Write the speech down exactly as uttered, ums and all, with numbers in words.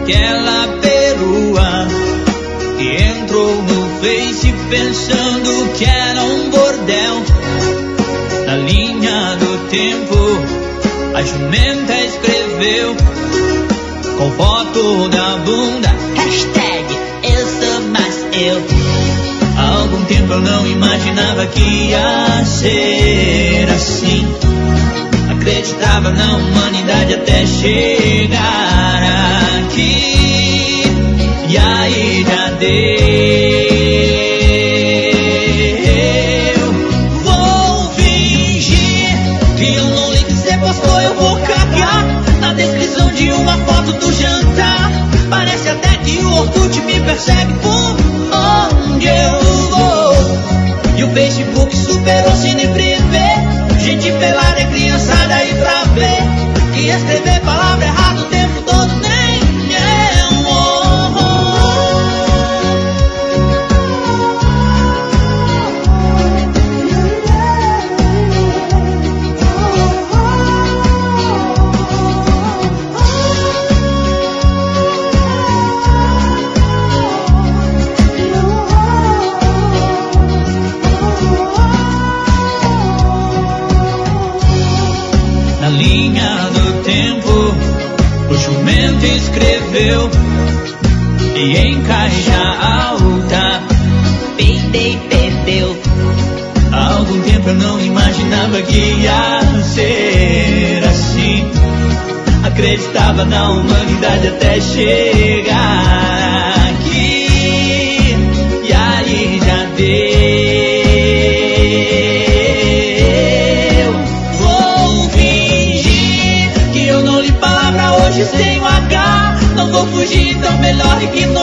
aquela perua que entrou no Face pensando que era um bordel. Na linha do tempo a jumenta escreveu com foto da bunda, hashtag eu sou mais eu. Há algum tempo eu não imaginava que ia ser assim. Acreditava na humanidade até chegar aqui. E aí já deu. Vou fingir que eu não li que você postou. Eu vou cagar na descrição de uma foto do jantar. Parece até que o Orkut me persegue por onde eu vou. E o Facebook superou Cine Privé. Gente pelada é criançada aí pra ver. E escrever palavra errada o tempo todo nem é um na linha do tempo, o jumento escreveu e em caixa alta, peidei, perdeu. Há algum tempo eu não imaginava que ia ser assim. Acreditava na humanidade até chegar aqui. E aí já deu. Hoje sem o H, não vou fugir, então melhor ignorar.